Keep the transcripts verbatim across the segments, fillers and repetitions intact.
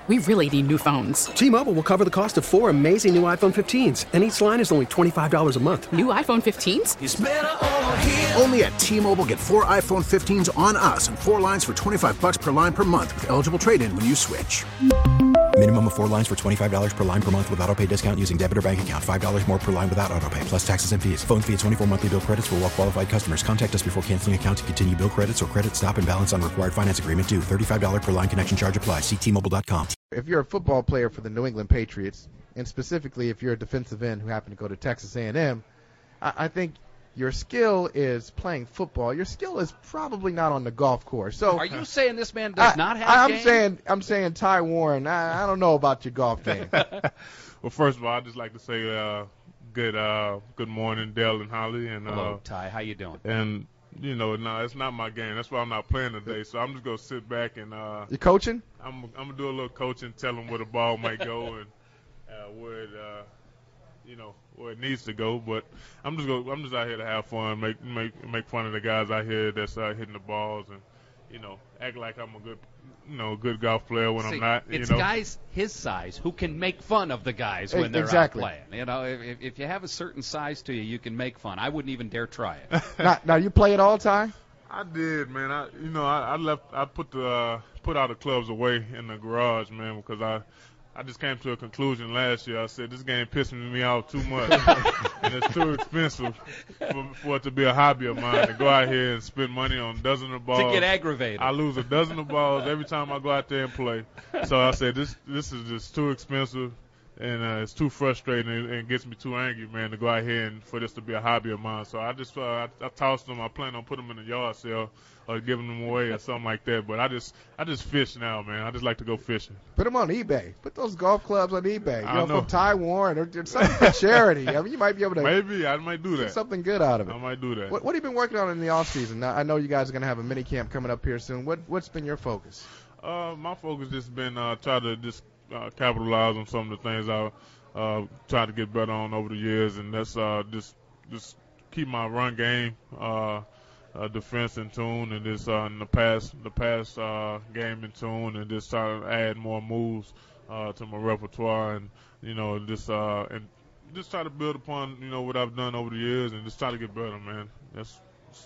We really need new phones. T-Mobile will cover the cost of four amazing new iPhone fifteens, and each line is only twenty-five dollars a month. New iPhone fifteens? It's better over here. Only at T-Mobile, get four iPhone fifteens on us and four lines for twenty-five dollars per line per month with eligible trade-in when you switch. Minimum of four lines for twenty-five dollars per line per month with autopay discount using debit or bank account. five dollars more per line without autopay, plus taxes and fees. Phone fee at twenty-four monthly bill credits for well-qualified customers. Contact us before canceling account to continue bill credits or credit stop and balance on required finance agreement due. thirty-five dollars per line connection charge applies. See T Mobile dot com. If you're a football player for the New England Patriots, and specifically if you're a defensive end who happened to go to Texas A and M, I, I think your skill is playing football. Your skill is probably not on the golf course. So, are you saying this man does I, not have I'm game? saying, I'm saying, Ty Warren, I, I don't know about your golf game. Well, first of all, I'd just like to say uh, good uh, good morning, Dale and Holly. And, Hello, uh, Ty. How you doing? And, you know, no, it's not my game. That's why I'm not playing today. So I'm just going to sit back and uh, – You coaching? I'm, I'm going to do a little coaching, tell them where the ball might go and uh, where it uh, – you know, where it needs to go, but I'm just go. I'm just out here to have fun, make make make fun of the guys out here that's uh, hitting the balls, and you know, act like I'm a good, you know, good golf player when See, I'm not. It's you know? guys his size who can make fun of the guys when they're exactly. out playing. You know, if, if you have a certain size to you, you can make fun. I wouldn't even dare try it. now, now, you play it all, Ty? I did, man. I, you know, I, I left. I put the uh, put all the clubs away in the garage, man, because I. I just came to a conclusion last year. I said, this game pissing me off too much, and it's too expensive for, for it to be a hobby of mine to go out here and spend money on dozens of balls. To get aggravated. I lose a dozen of balls every time I go out there and play. So I said, this this is just too expensive, and uh, it's too frustrating, and, and gets me too angry, man, to go out here and for this to be a hobby of mine. So I just uh, I, I tossed them. I plan on putting them in a yard sale or giving them away or something like that. But I just I just fish now, man. I just like to go fishing. Put them on eBay. Put those golf clubs on eBay. You I know, know. from Ty Warren or, or something for charity. I mean, you might be able to Maybe I might do get that. something good out of it. I might do that. What, what have you been working on in the off season? Now, I know you guys are going to have a mini camp coming up here soon. What what's been your focus? Uh, my focus just been uh, try to just uh, capitalize on some of the things I uh, tried to get better on over the years, and that's uh, just just keep my run game. Uh, Uh, defense in tune, and this uh, in the past the past uh, game in tune, and just try to add more moves uh, to my repertoire, and you know just uh, and just try to build upon you know what I've done over the years, and just try to get better, man. That's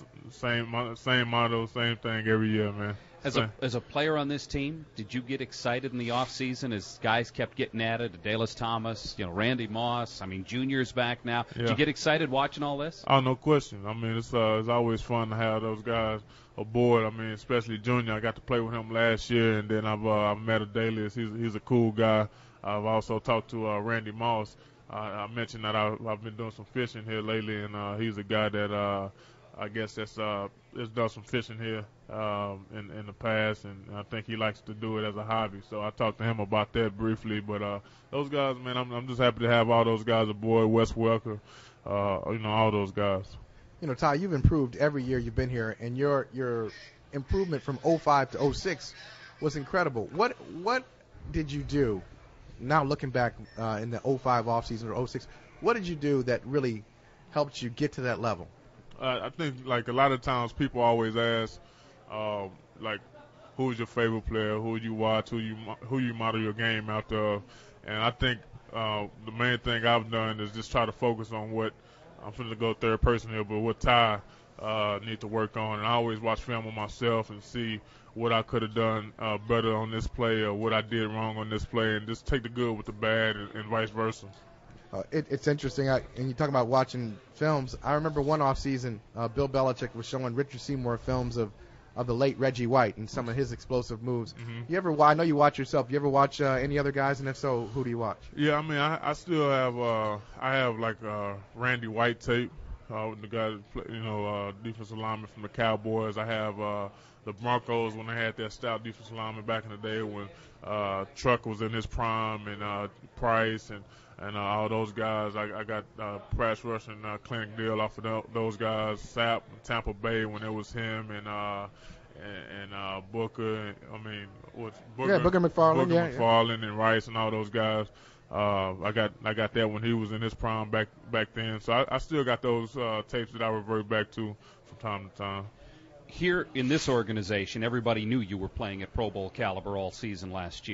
same same motto, same thing every year, man. As a as a player on this team, did you get excited in the off season as guys kept getting added? Dallas Thomas, you know, Randy Moss. I mean, Junior's back now. Yeah. Did you get excited watching all this? Oh, no question. I mean, it's uh, it's always fun to have those guys aboard. I mean, especially Junior. I got to play with him last year, and then I've uh, I've met Adalius. He's he's a cool guy. I've also talked to uh, Randy Moss. Uh, I mentioned that I, I've been doing some fishing here lately, and uh, he's a guy that uh, I guess that's uh, has done some fishing here um, in in the past, and I think he likes to do it as a hobby. So I talked to him about that briefly. But uh, those guys, man, I'm I'm just happy to have all those guys aboard. Wes Welker, uh, you know, all those guys. You know, Ty, you've improved every year you've been here, and your your improvement from oh five to oh six was incredible. What what did you do? Now looking back uh, in the oh five offseason or oh six, what did you do that really helped you get to that level? Uh, I think, like, a lot of times people always ask, uh, like, who's your favorite player, who you watch, who you who you model your game after. And I think uh, the main thing I've done is just try to focus on what I'm going to go third person here, but what Ty uh, need to work on. And I always watch film on myself and see what I could have done uh, better on this play or what I did wrong on this play, and just take the good with the bad and, and vice versa. Uh, it, it's interesting, I, and you talk about watching films. I remember one off season, uh, Bill Belichick was showing Richard Seymour films of, of the late Reggie White and some of his explosive moves. Mm-hmm. You ever? I know you watch yourself. You ever watch uh, any other guys? And if so, who do you watch? Yeah, I mean, I, I still have uh, I have like uh, Randy White tape, uh, the guy that play, you know, uh, defensive lineman from the Cowboys. I have uh, the Broncos when they had that stout defensive lineman back in the day when uh, Truck was in his prime, and uh, Price and. And uh, all those guys, I, I got uh, pass rush and uh, clinic deal off of the, those guys. Sapp, Tampa Bay when it was him, and uh, and, and uh, Booker. I mean, what's Booker? Yeah, Booker McFarland. Booker yeah, McFarland yeah. and Rice and all those guys. Uh, I got I got that when he was in his prime back back then. So I, I still got those uh, tapes that I revert back to from time to time. Here in this organization, everybody knew you were playing at Pro Bowl caliber all season last year.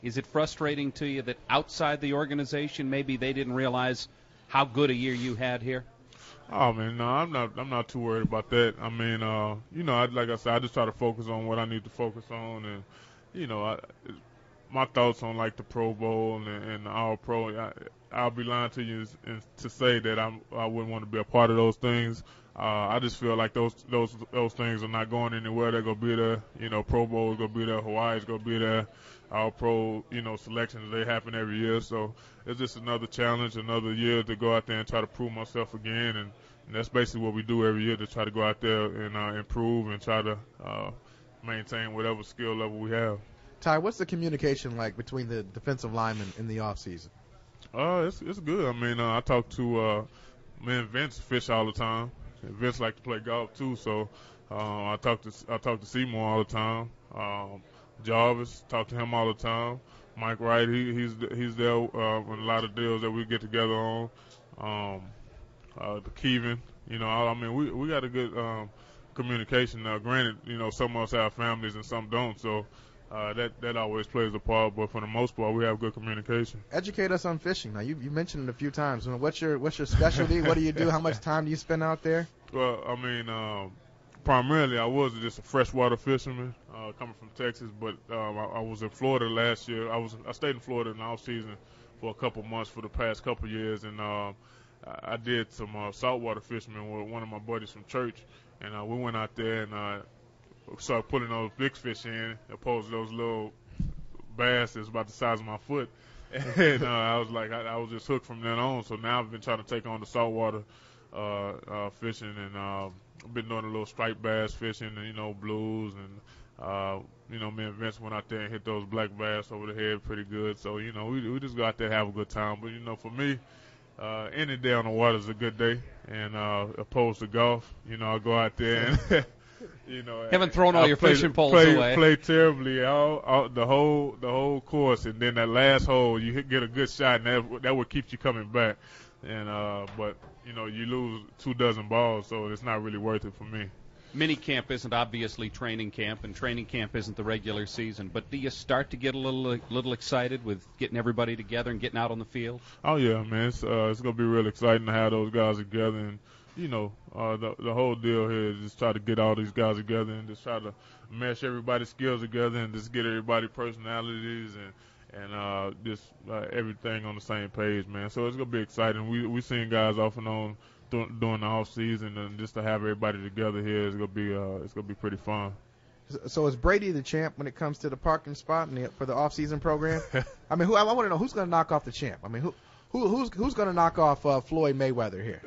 Is it frustrating to you that outside the organization maybe they didn't realize how good a year you had here? Oh man, no, I'm not. I'm not too worried about that. I mean, uh, you know, I, like I said, I just try to focus on what I need to focus on, and you know, I, my thoughts on like the Pro Bowl and, and the All Pro. I, I'll be lying to you and to say that I'm. I wouldn't want to be a part of those things. Uh, I just feel like those those those things are not going anywhere. They're gonna be there. You know, Pro Bowl is gonna be there. Hawaii's gonna be there. All Pro, you know, selections, they happen every year. So it's just another challenge, another year to go out there and try to prove myself again. And, and that's basically what we do every year, to try to go out there and uh, improve and try to uh, maintain whatever skill level we have. Ty, what's the communication like between the defensive linemen in the off season? Uh, it's it's good. I mean, uh, I talk to uh, me and Vince fish all the time. And Vince like to play golf too, so uh, I talk to I talk to Seymour all the time. Um, Jarvis, talk to him all the time. Mike Wright, he, he's he's there uh, with a lot of deals that we get together on. Um, uh, the Kevin, you know, I, I mean, we we got a good um, communication. Now, granted, you know, some of us have families and some don't, so uh, that that always plays a part. But for the most part, we have good communication. Educate us on fishing. Now, you you mentioned it a few times. What's your what's your specialty? What do you do? How much time do you spend out there? Well, I mean. Um, Primarily, I was just a freshwater fisherman uh, coming from Texas, but um, I, I was in Florida last year. I was I stayed in Florida in the off season for a couple months for the past couple years, and uh, I did some uh, saltwater fishing with one of my buddies from church, and uh, we went out there and uh, started putting those big fish in, opposed to those little bass that's about the size of my foot. And uh, I was like, I, I was just hooked from then on. So now I've been trying to take on the saltwater uh, uh, fishing, and uh, I've been doing a little striped bass fishing, and you know, blues, and uh, you know, me and Vince went out there and hit those black bass over the head pretty good. So you know, we we just go out there and have a good time. But you know, for me, uh, any day on the water is a good day, and uh, opposed to golf, you know, I go out there and. You know, haven't thrown all I your play, fishing poles play, away. Play terribly all, all the whole the whole course, and then that last hole you hit, get a good shot, and that that would keep you coming back. And uh, but you know, you lose two dozen balls, so it's not really worth it for me. Mini camp isn't obviously training camp, and training camp isn't the regular season. But do you start to get a little little excited with getting everybody together and getting out on the field? Oh yeah, man, it's uh, it's gonna be real exciting to have those guys together. And you know, uh, the the whole deal here is just try to get all these guys together and just try to mesh everybody's skills together and just get everybody's personalities and and uh, just uh, everything on the same page, man. So it's gonna be exciting. We we seeing guys off and on th- during the off season, and just to have everybody together here is gonna be uh, it's gonna be pretty fun. So is Brady the champ when it comes to the parking spot and the, for the off season program? I mean, who I want to know who's gonna knock off the champ? I mean, who. Who, who's who's going to knock off uh, Floyd Mayweather here?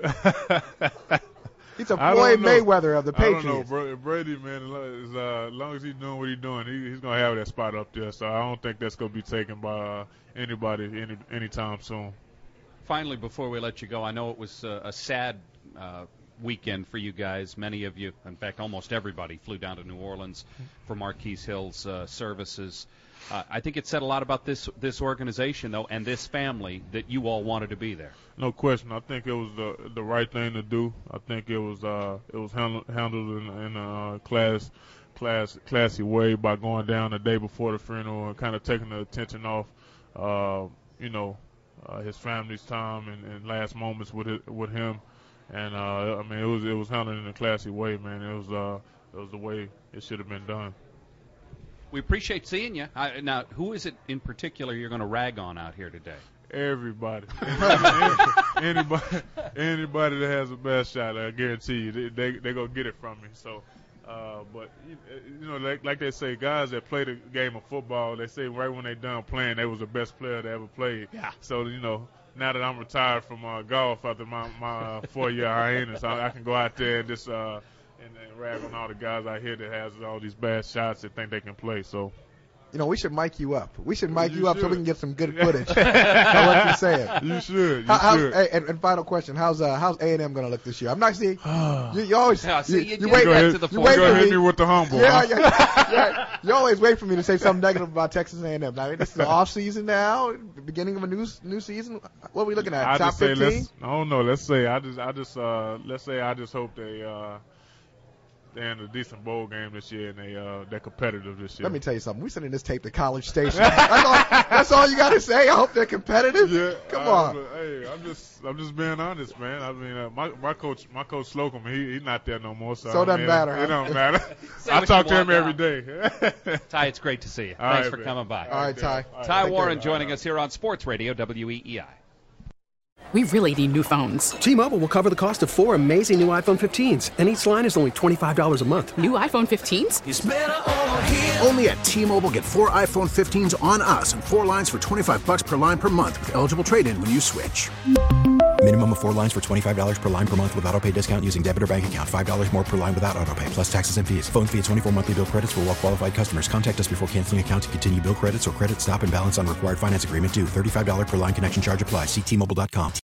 He's a Floyd Mayweather of the Patriots. I don't know, bro. Brady, man, is, uh, as long as he's doing what he's doing, he, he's going to have that spot up there. So I don't think that's going to be taken by uh, anybody any anytime soon. Finally, before we let you go, I know it was uh, a sad uh, weekend for you guys. Many of you, in fact, almost everybody, flew down to New Orleans for Marquise Hill's uh, services. Uh, I think it said a lot about this this organization, though, and this family, that you all wanted to be there. No question. I think it was the the right thing to do. I think it was uh, it was handled, handled in, in a uh, class class classy way by going down the day before the funeral and kind of taking the attention off, uh, you know, uh, his family's time and, and last moments with it, with him. And uh, I mean, it was it was handled in a classy way, man. It was uh, it was the way it should have been done. We appreciate seeing you. I, now, who is it in particular you're going to rag on out here today? Everybody. anybody, anybody that has a best shot, I guarantee you, they they they gonna get it from me. So, uh, but you, you know, like like they say, guys that play the game of football, they say right when they done playing, they was the best player they ever played. Yeah. So you know, now that I'm retired from uh, golf after my my uh, four year hiatus, I, I can go out there and just. Uh, And, and rag on all the guys out here that has all these bad shots that think they can play. So, you know, we should mic you up. We should mic you, you up should. so we can get some good footage of what you're saying. You should. You how, should. Hey, and, and final question: How's uh, how's A and M going to look this year? I'm not seeing. you, you always yeah, see, you, you, you you wait. back ahead, to the you point. wait go for hit me. me with the humble. Yeah, huh? yeah, yeah. You always wait for me to say something negative about Texas A and M. I mean, this is the off season now, beginning of a new new season. What are we looking at? I Top just say fifteen? let's, I don't know. Let's say I just I just uh let's say I just hope they uh they're in a decent bowl game this year, and they uh, they're competitive this year. Let me tell you something. We sending this tape to College Station. That's all, that's all you got to say. I hope they're competitive. Yeah, Come uh, on. But, hey, I'm just I'm just being honest, man. I mean, uh, my my coach my coach Slocum, he he's not there no more. So, So it I doesn't mean, matter, It huh? don't matter. Say I what talk you to him want every now. day. Ty, it's great to see you. All Thanks right, for man. coming by. All right, Ty. All right, Ty take Warren care. joining us here on Sports Radio W E E I. We really need new phones. T-Mobile will cover the cost of four amazing new iPhone fifteens, and each line is only twenty-five dollars a month. New iPhone fifteens? Only at T-Mobile, get four iPhone fifteens on us and four lines for twenty-five bucks per line per month with eligible trade-in when you switch. Minimum of four lines for twenty-five dollars per line per month with auto pay discount using debit or bank account. five dollars more per line without auto pay, plus taxes and fees. Phone fee at twenty-four monthly bill credits for well-qualified customers. Contact us before canceling account to continue bill credits or credit stop and balance on required finance agreement due. thirty-five dollars per line connection charge applies. See T Mobile dot com.